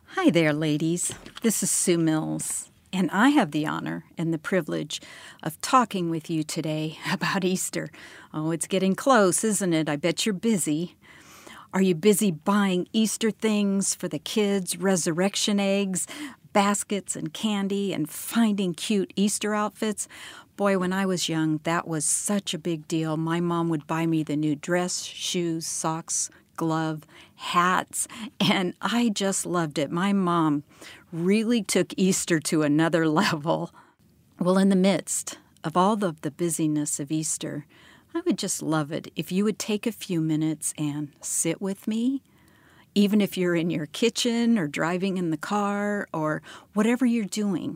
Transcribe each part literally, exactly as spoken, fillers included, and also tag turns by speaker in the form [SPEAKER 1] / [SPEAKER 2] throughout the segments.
[SPEAKER 1] Hi there, ladies. This is Sue Mills, and I have the honor and the privilege of talking with you today about Easter. Oh, it's getting close, isn't it? I bet you're busy. Are you busy buying Easter things for the kids, resurrection eggs, baskets and candy, and finding cute Easter outfits? Boy, when I was young, that was such a big deal. My mom would buy me the new dress, shoes, socks, glove, hats, and I just loved it. My mom really took Easter to another level. Well, in the midst of all of the busyness of Easter, I would just love it if you would take a few minutes and sit with me, even if you're in your kitchen or driving in the car or whatever you're doing.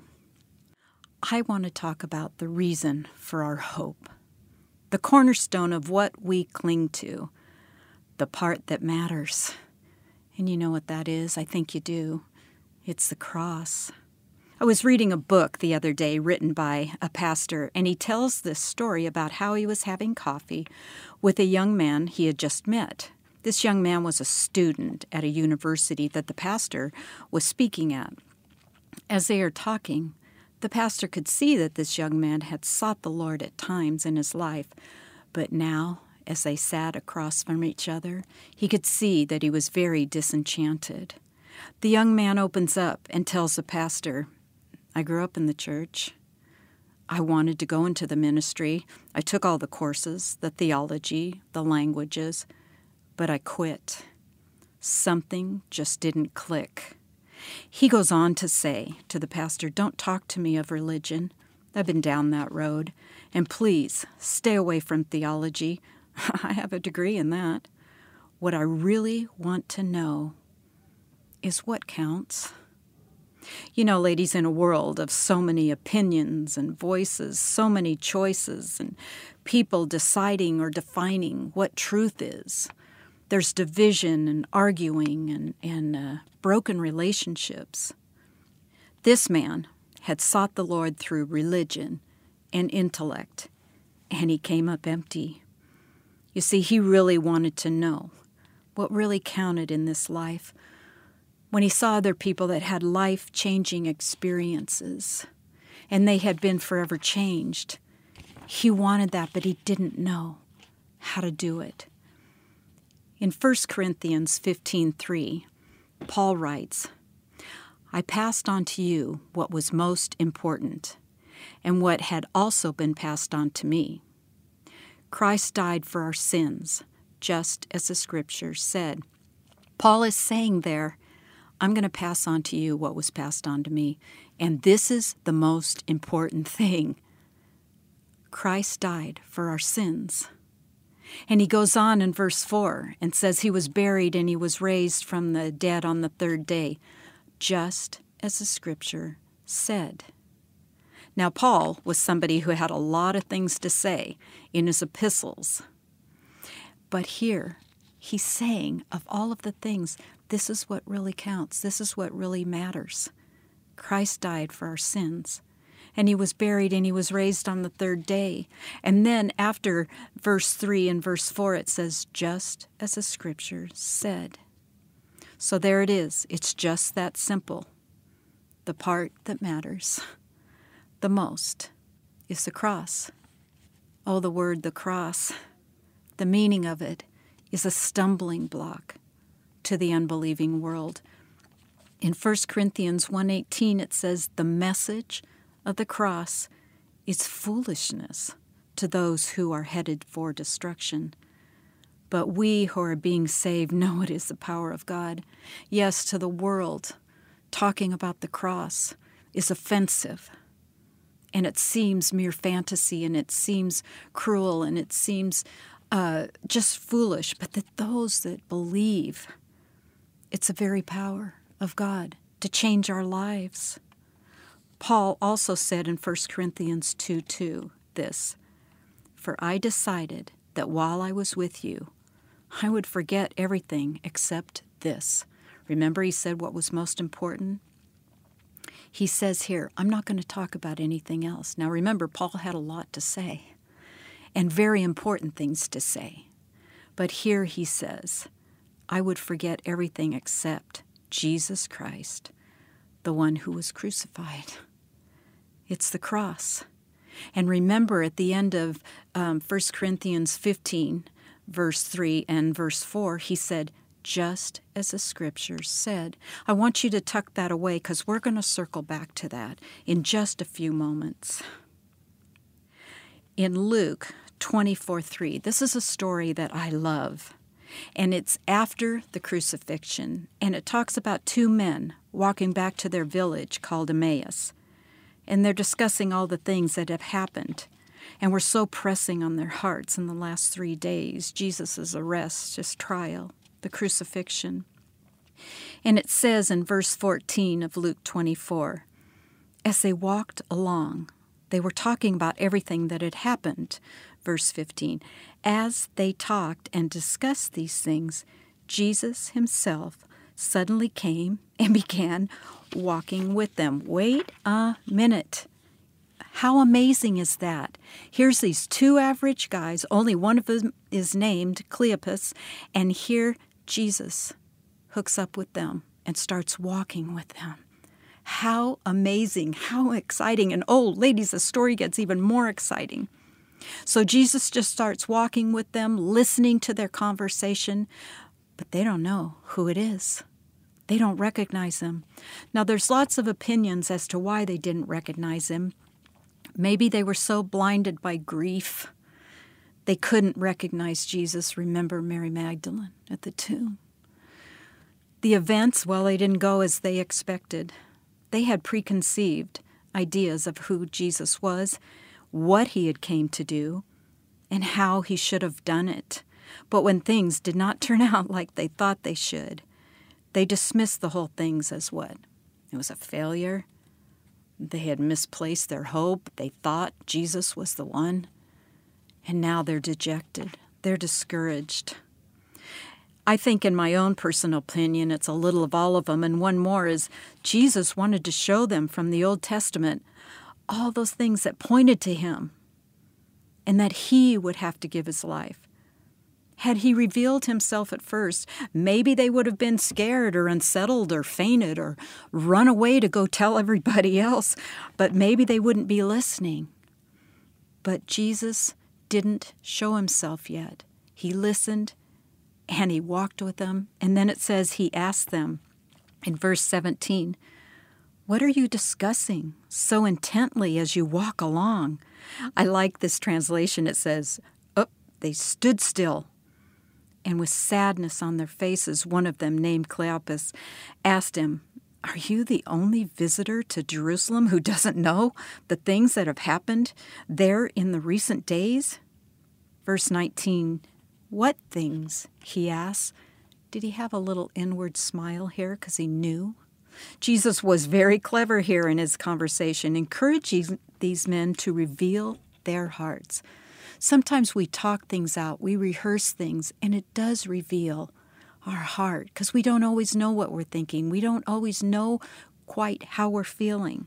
[SPEAKER 1] I want to talk about the reason for our hope, the cornerstone of what we cling to, the part that matters. And you know what that is? I think you do. It's the cross. I was reading a book the other day written by a pastor, and he tells this story about how he was having coffee with a young man he had just met. This young man was a student at a university that the pastor was speaking at. As they are talking, the pastor could see that this young man had sought the Lord at times in his life, but now, as they sat across from each other, he could see that he was very disenchanted. The young man opens up and tells the pastor, I grew up in the church. I wanted to go into the ministry. I took all the courses, the theology, the languages, but I quit. Something just didn't click. He goes on to say to the pastor, don't talk to me of religion. I've been down that road. And please, stay away from theology. I have a degree in that. What I really want to know is what counts. You know, ladies, in a world of so many opinions and voices, so many choices, and people deciding or defining what truth is, there's division and arguing and, and uh, broken relationships. This man had sought the Lord through religion and intellect, and he came up empty. You see, he really wanted to know what really counted in this life. When he saw other people that had life-changing experiences, and they had been forever changed, he wanted that, but he didn't know how to do it. In First Corinthians fifteen three, Paul writes, I passed on to you what was most important, and what had also been passed on to me. Christ died for our sins, just as the Scriptures said. Paul is saying there, I'm going to pass on to you what was passed on to me, and this is the most important thing. Christ died for our sins. And he goes on in verse four and says he was buried and he was raised from the dead on the third day, just as the Scripture said. Now, Paul was somebody who had a lot of things to say in his epistles. But here, he's saying of all of the things, this is what really counts. This is what really matters. Christ died for our sins. And he was buried and he was raised on the third day. And then after verse three and verse four, it says, just as the Scripture said. So there it is. It's just that simple. The part that matters the most is the cross. Oh, the word, the cross. The meaning of it is a stumbling block to the unbelieving world. In First Corinthians one eighteen, it says, the message of the cross is foolishness to those who are headed for destruction. But we who are being saved know it is the power of God. Yes, to the world, talking about the cross is offensive. And it seems mere fantasy, and it seems cruel, and it seems uh, just foolish. But that those that believe, it's the very power of God to change our lives. Paul also said in First Corinthians two two this, for I decided that while I was with you, I would forget everything except this. Remember, he said what was most important? He says here, I'm not going to talk about anything else. Now remember, Paul had a lot to say, and very important things to say. But here he says, I would forget everything except Jesus Christ, the one who was crucified. It's the cross. And remember, at the end of um, First Corinthians fifteen, verse three and verse four, he said, just as the Scriptures said. I want you to tuck that away because we're going to circle back to that in just a few moments. In Luke twenty-four three, this is a story that I love, and it's after the crucifixion, and it talks about two men walking back to their village called Emmaus. And they're discussing all the things that have happened and were so pressing on their hearts in the last three days, Jesus' arrest, his trial, the crucifixion. And it says in verse fourteen of Luke twenty-four, as they walked along, they were talking about everything that had happened. Verse fifteen, as they talked and discussed these things, Jesus himself suddenly came and began walking with them. Wait a minute. How amazing is that? Here's these two average guys, only one of them is named Cleopas, and here Jesus hooks up with them and starts walking with them. How amazing, how exciting. And oh, ladies, the story gets even more exciting. So Jesus just starts walking with them, listening to their conversation, but they don't know who it is. They don't recognize him. Now, there's lots of opinions as to why they didn't recognize him. Maybe they were so blinded by grief, they couldn't recognize Jesus. Remember Mary Magdalene at the tomb. The events, well, they didn't go as they expected. They had preconceived ideas of who Jesus was, what he had came to do, and how he should have done it. But when things did not turn out like they thought they should, they dismissed the whole things as what? It was a failure. They had misplaced their hope. They thought Jesus was the one. And now they're dejected. They're discouraged. I think in my own personal opinion, it's a little of all of them. And one more is Jesus wanted to show them from the Old Testament all those things that pointed to him and that he would have to give his life. Had he revealed himself at first, maybe they would have been scared or unsettled or fainted or run away to go tell everybody else, but maybe they wouldn't be listening. But Jesus didn't show himself yet. He listened and he walked with them, and then it says he asked them in verse seventeen, what are you discussing so intently as you walk along? I like this translation. It says, oh, they stood still. And with sadness on their faces, one of them, named Cleopas, asked him, are you the only visitor to Jerusalem who doesn't know the things that have happened there in the recent days? Verse nineteen, what things? He asked. Did he have a little inward smile here because he knew? Jesus was very clever here in his conversation, encouraging these men to reveal their hearts. Sometimes we talk things out, we rehearse things, and it does reveal our heart because we don't always know what we're thinking. We don't always know quite how we're feeling.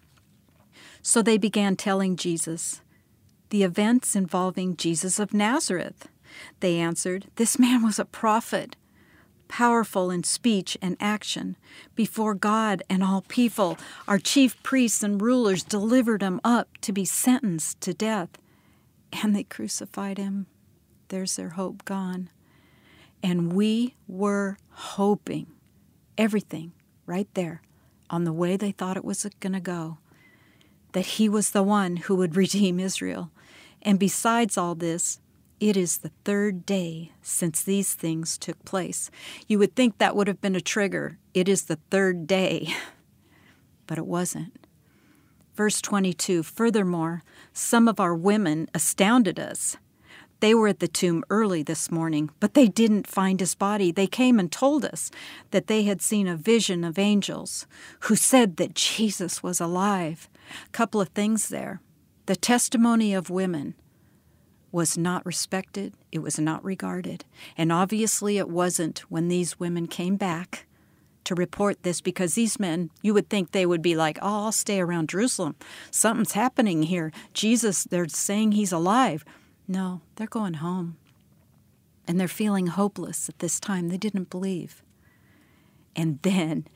[SPEAKER 1] So they began telling Jesus the events involving Jesus of Nazareth. They answered, this man was a prophet, powerful in speech and action. Before God and all people, our chief priests and rulers delivered him up to be sentenced to death. And they crucified him. There's their hope gone. And we were hoping everything right there on the way they thought it was going to go, that he was the one who would redeem Israel. And besides all this, it is the third day since these things took place. You would think that would have been a trigger. It is the third day. But it wasn't. Verse twenty-two, furthermore, some of our women astounded us. They were at the tomb early this morning, but they didn't find his body. They came and told us that they had seen a vision of angels who said that Jesus was alive. A couple of things there. The testimony of women was not respected. It was not regarded. And obviously it wasn't when these women came back to report this, because these men, you would think they would be like, oh, I'll stay around Jerusalem. Something's happening here. Jesus, they're saying he's alive. No, they're going home. And they're feeling hopeless at this time. They didn't believe. And then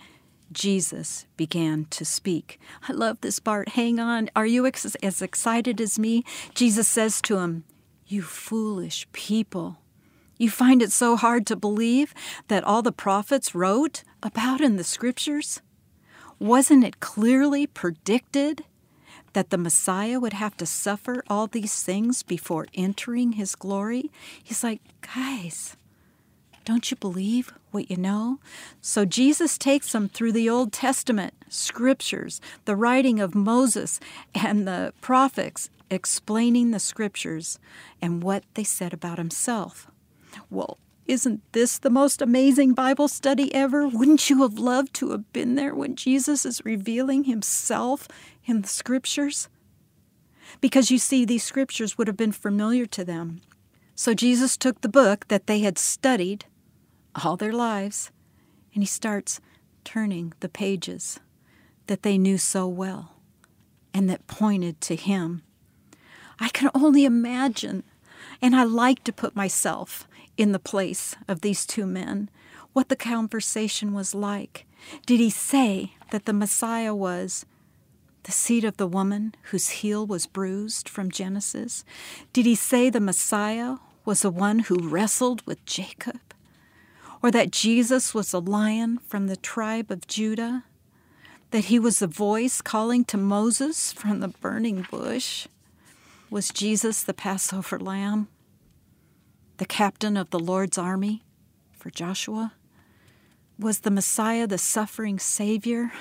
[SPEAKER 1] Jesus began to speak. I love this part. Hang on. Are you ex- as excited as me? Jesus says to him, "You foolish people. You find it so hard to believe that all the prophets wrote about in the scriptures? Wasn't it clearly predicted that the Messiah would have to suffer all these things before entering his glory?" He's like, guys, don't you believe what you know? So Jesus takes them through the Old Testament scriptures, the writing of Moses and the prophets, explaining the scriptures and what they said about himself. Well, isn't this the most amazing Bible study ever? Wouldn't you have loved to have been there when Jesus is revealing himself in the scriptures? Because you see, these scriptures would have been familiar to them. So Jesus took the book that they had studied all their lives, and he starts turning the pages that they knew so well and that pointed to him. I can only imagine, and I like to put myself in the place of these two men, what the conversation was like. Did he say that the Messiah was the seed of the woman whose heel was bruised from Genesis? Did he say the Messiah was the one who wrestled with Jacob? Or that Jesus was a lion from the tribe of Judah? That he was the voice calling to Moses from the burning bush? Was Jesus the Passover lamb? The captain of the Lord's army for Joshua? Was the Messiah the suffering Savior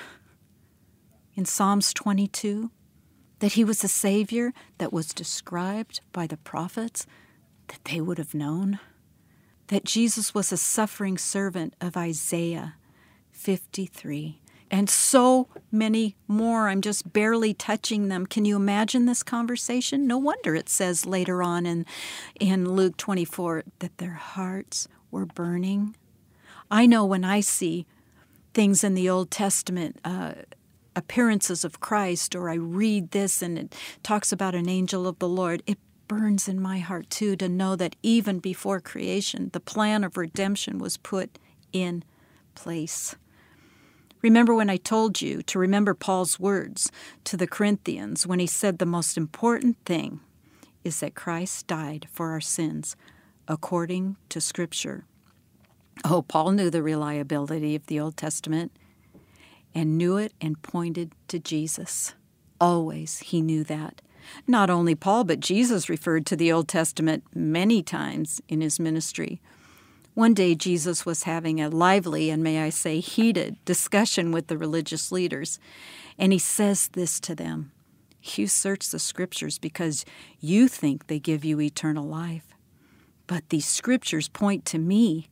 [SPEAKER 1] in Psalms twenty-two? That he was the Savior that was described by the prophets that they would have known? That Jesus was a suffering servant of Isaiah fifty-three, and so many more. I'm just barely touching them. Can you imagine this conversation? No wonder it says later on in, in Luke twenty-four that their hearts were burning. I know when I see things in the Old Testament, uh, appearances of Christ, or I read this and it talks about an angel of the Lord, it burns in my heart too to know that even before creation, the plan of redemption was put in place. Remember when I told you to remember Paul's words to the Corinthians when he said the most important thing is that Christ died for our sins according to Scripture. Oh, Paul knew the reliability of the Old Testament and knew it and pointed to Jesus. Always he knew that. Not only Paul, but Jesus referred to the Old Testament many times in his ministry. One day, Jesus was having a lively and, may I say, heated discussion with the religious leaders, and he says this to them: "You search the Scriptures because you think they give you eternal life. But these Scriptures point to me,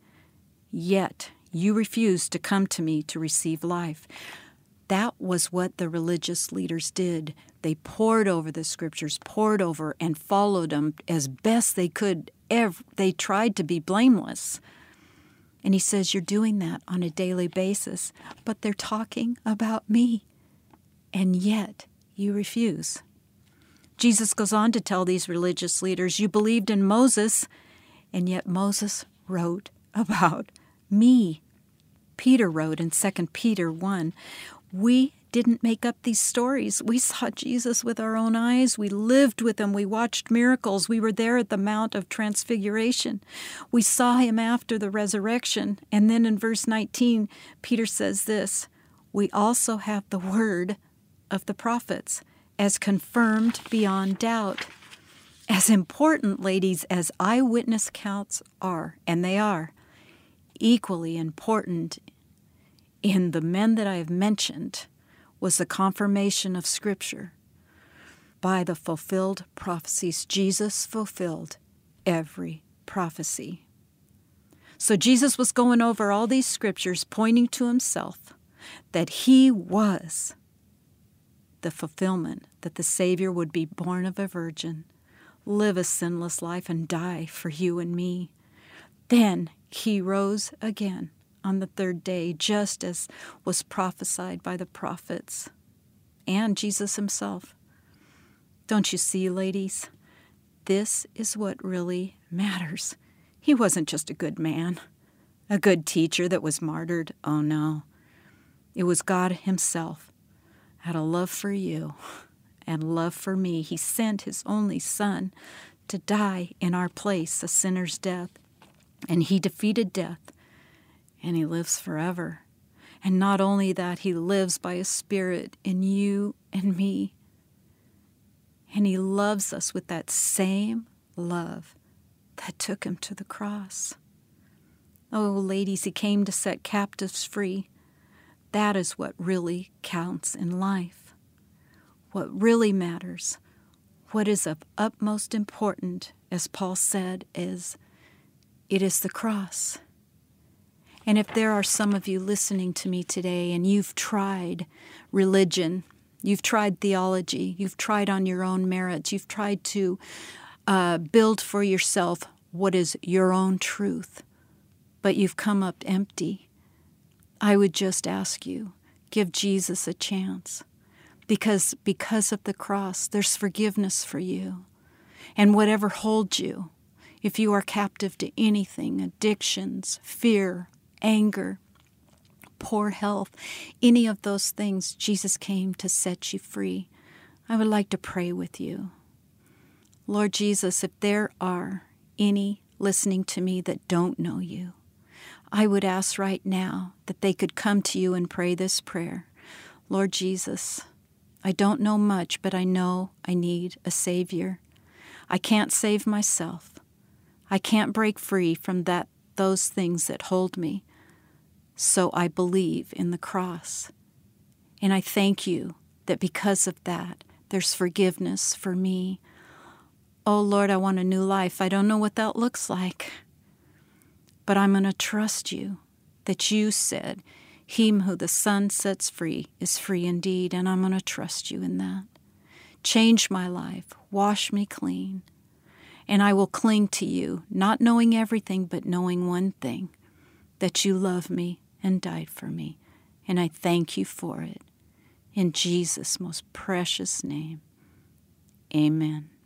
[SPEAKER 1] yet you refuse to come to me to receive life." That was what the religious leaders did. They pored over the Scriptures, pored over and followed them as best they could. They tried to be blameless. And he says, you're doing that on a daily basis, but they're talking about me, and yet you refuse. Jesus goes on to tell these religious leaders, you believed in Moses, and yet Moses wrote about me. Peter wrote in Second Peter one, we didn't make up these stories. We saw Jesus with our own eyes. We lived with him. We watched miracles. We were there at the Mount of Transfiguration. We saw him after the resurrection. And then in verse nineteen, Peter says this, we also have the word of the prophets as confirmed beyond doubt. As important, ladies, as eyewitness accounts are, and they are, equally important in the men that I have mentioned was the confirmation of Scripture by the fulfilled prophecies. Jesus fulfilled every prophecy. So Jesus was going over all these Scriptures, pointing to himself, that he was the fulfillment, that the Savior would be born of a virgin, live a sinless life, and die for you and me. Then he rose again on the third day, just as was prophesied by the prophets and Jesus himself. Don't you see, ladies? This is what really matters. He wasn't just a good man, a good teacher that was martyred. Oh, no. It was God himself out of love for you and love for me. He sent his only son to die in our place, a sinner's death. And he defeated death, and he lives forever. And not only that, he lives by his Spirit in you and me. And he loves us with that same love that took him to the cross. Oh, ladies, he came to set captives free. That is what really counts in life. What really matters, what is of utmost importance, as Paul said, is it is the cross. And if there are some of you listening to me today and you've tried religion, you've tried theology, you've tried on your own merits, you've tried to uh, build for yourself what is your own truth, but you've come up empty, I would just ask you, give Jesus a chance. Because because of the cross, there's forgiveness for you. And whatever holds you, if you are captive to anything, addictions, fear, anger, poor health, any of those things, Jesus came to set you free. I would like to pray with you. Lord Jesus, if there are any listening to me that don't know you, I would ask right now that they could come to you and pray this prayer. Lord Jesus, I don't know much, but I know I need a Savior. I can't save myself. I can't break free from that those things that hold me. So I believe in the cross. And I thank you that because of that, there's forgiveness for me. Oh, Lord, I want a new life. I don't know what that looks like. But I'm going to trust you that you said, him who the Son sets free is free indeed, and I'm going to trust you in that. Change my life. Wash me clean. And I will cling to you, not knowing everything, but knowing one thing, that you love me and died for me. And I thank you for it. In Jesus' most precious name, amen.